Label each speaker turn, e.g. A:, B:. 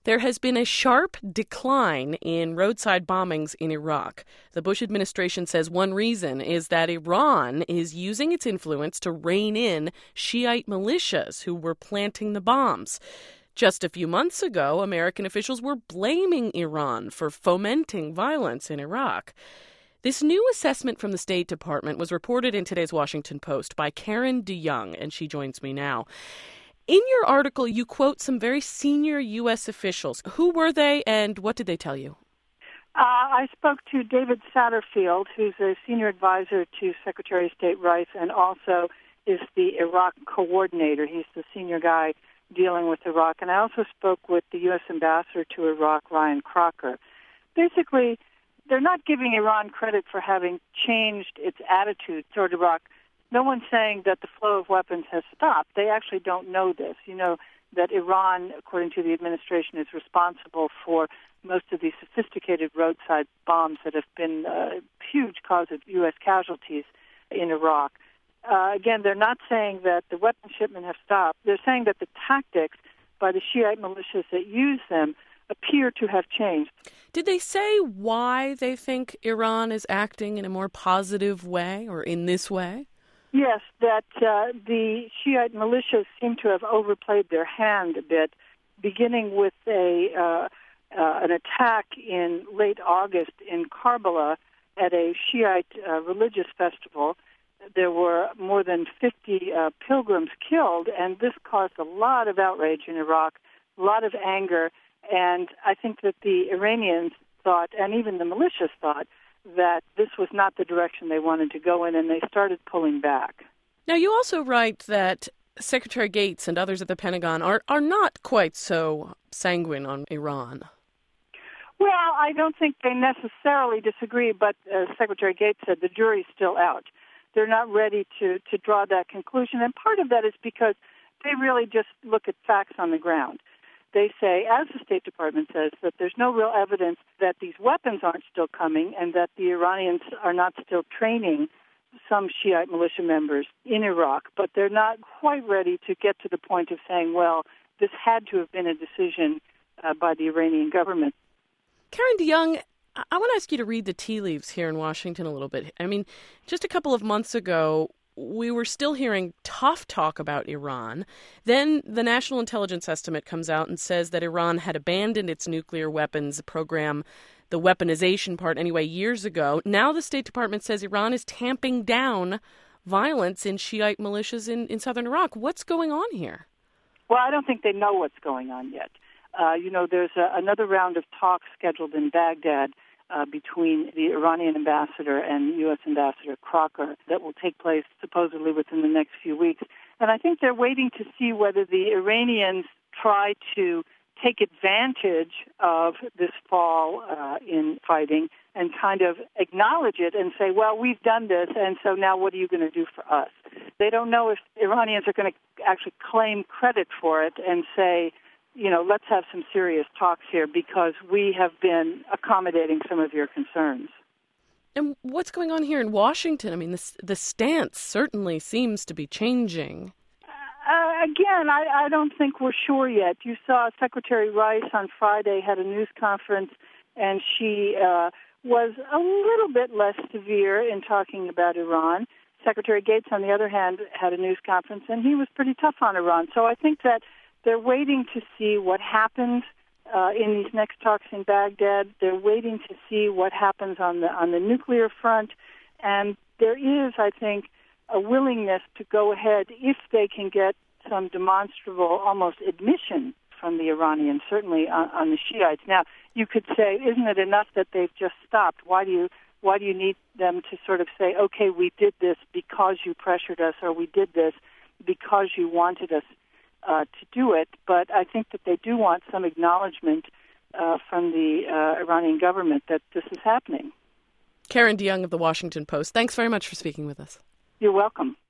A: There has been a sharp decline in roadside bombings in Iraq. The Bush administration says one reason is that Iran is using its influence to rein in Shiite militias who were planting the bombs. Just a few months ago, American officials were blaming Iran for fomenting violence in Iraq. This new assessment from the State Department was reported in today's Washington Post by Karen DeYoung, and she joins me now. In your article, you quote some very senior U.S. officials. Who were they, and what did they tell you?
B: I spoke to David Satterfield, who's a senior advisor to Secretary of State Rice and also is the Iraq coordinator. He's the senior guy dealing with Iraq. And I also spoke with the U.S. ambassador to Iraq, Ryan Crocker. Basically, they're not giving Iran credit for having changed its attitude toward Iraq. No one's saying that the flow of weapons has stopped. They actually don't know this. You know that Iran, according to the administration, is responsible for most of these sophisticated roadside bombs that have been a huge cause of U.S. casualties in Iraq. Again, they're not saying that the weapon shipment have stopped. They're saying that the tactics by the Shiite militias that use them appear to have changed.
A: Did they say why they think Iran is acting in a more positive way or in this way?
B: Yes, that the Shiite militias seem to have overplayed their hand a bit, beginning with an attack in late August in Karbala at a Shiite religious festival. There were more than 50 pilgrims killed, and this caused a lot of outrage in Iraq, a lot of anger, and I think that the Iranians thought, and even the militias thought, that this was not the direction they wanted to go in, and they started pulling back.
A: Now, you also write that Secretary Gates and others at the Pentagon are not quite so sanguine on Iran.
B: Well, I don't think they necessarily disagree, but as Secretary Gates said, the jury's still out. They're not ready to draw that conclusion, and part of that is because they really just look at facts on the ground. They say, as the State Department says, that there's no real evidence that these weapons aren't still coming and that the Iranians are not still training some Shiite militia members in Iraq, but they're not quite ready to get to the point of saying, well, this had to have been a decision by the Iranian government.
A: Karen DeYoung, I want to ask you to read the tea leaves here in Washington a little bit. I mean, just a couple of months ago, we were still hearing tough talk about Iran. Then the National Intelligence Estimate comes out and says that Iran had abandoned its nuclear weapons program, the weaponization part anyway, years ago. Now the State Department says Iran is tamping down violence in Shiite militias in southern Iraq. What's going on here?
B: Well, I don't think they know what's going on yet. There's another round of talks scheduled in Baghdad between the Iranian ambassador and U.S. Ambassador Crocker that will take place supposedly within the next few weeks. And I think they're waiting to see whether the Iranians try to take advantage of this fall in fighting and kind of acknowledge it and say, well, we've done this, and so now what are you going to do for us? They don't know if Iranians are going to actually claim credit for it and say, let's have some serious talks here because we have been accommodating some of your concerns.
A: And what's going on here in Washington? I mean, the stance certainly seems to be changing.
B: Again, I don't think we're sure yet. You saw Secretary Rice on Friday had a news conference, and she was a little bit less severe in talking about Iran. Secretary Gates, on the other hand, had a news conference, and he was pretty tough on Iran. So I think that they're waiting to see what happens in these next talks in Baghdad. They're waiting to see what happens on the nuclear front. And there is, I think, a willingness to go ahead if they can get some demonstrable, almost admission from the Iranians, certainly on the Shiites. Now, you could say, isn't it enough that they've just stopped? Why do you need them to sort of say, okay, we did this because you pressured us, or we did this because you wanted us to do it? But I think that they do want some acknowledgement from the Iranian government that this is happening.
A: Karen DeYoung of The Washington Post, thanks very much for speaking with us.
B: You're welcome.